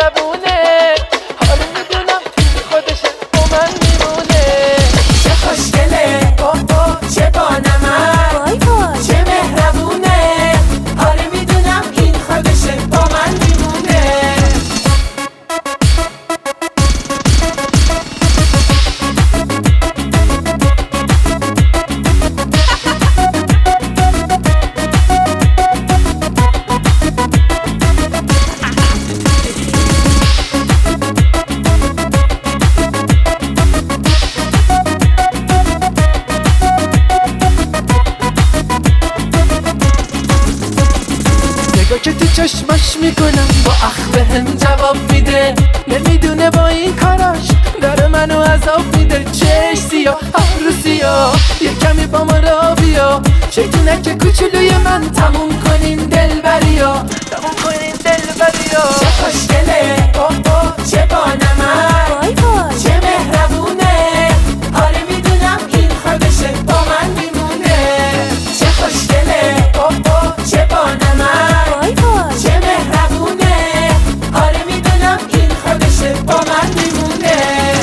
مهربونه. آره میدونم خودشه با من میمونه. چه خوشگله چه بانمک، وای وای چه مهربونه. آره میدونم این خودشه با من میمونه. نگاه که تو چشماش میکنم با اخ بهم جواب میده. نمیدونه با این کاراش داره منو عذاب میده. چش سیاه ابرو سیاه یه کمی با ما را بیا. شیطونک کوچولوی من تموم کنین دلبریا، تموم کنین دلبریا. چه خوشگله چه بانمک، وای وای چه مهربونه. آره میدونم این خودشه با من میمونه. چه خوشگله چه بانمک، وای وای چه مهربونه. آره میدونم این خودشه با من میمونه.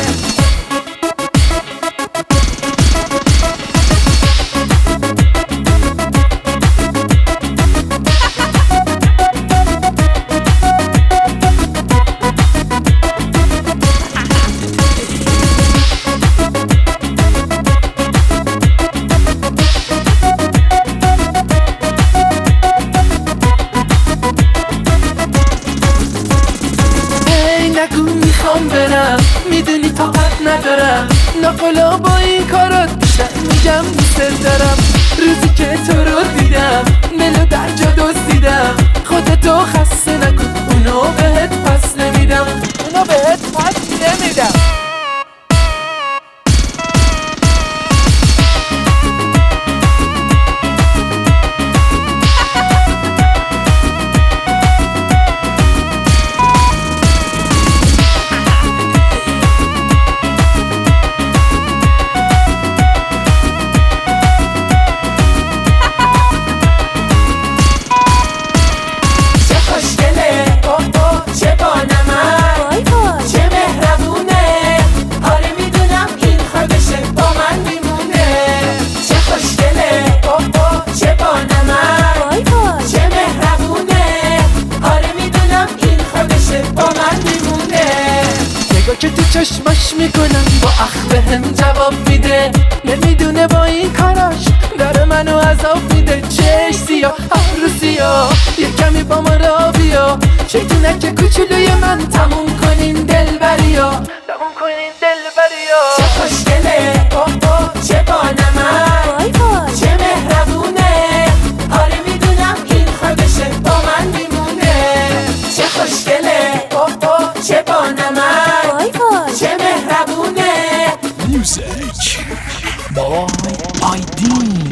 ای نگو میخوام برم، میدونی طاقت ندارم. ناقلا با این کارات بیشتر میگم دوست دارم. روزی که تو رو دیدم منو در جا دزدیدم. خودتو خسته نکن اونو بهت پس نمیدم، اونو بهت پس نمیدم. چه خوشگله چه بانمک، وای وای چه مهربونه. آره میدونم این خودشه با من میمونه. چه خوشگله چه بانمک، وای وای چه مهربونه. آره میدونم این خودشه با من میمونه. نگاه که تو چشماش میکنم با اخ بهم جواب میده. نمیدونه با این کاراش داره منو عذاب میده. چش سیاه ابرو سیاه یه کمی با ما را بیا. شیطونک کوچولوی من تموم کنین دلبریا، تموم کنین دلبریا. چه خوشگله چه بانمک، وای وای چه مهربونه. آره میدونم این خودشه با من میمونه. چه خوشگله چه بانمک، وای وای چه مهربونه. Music by ID.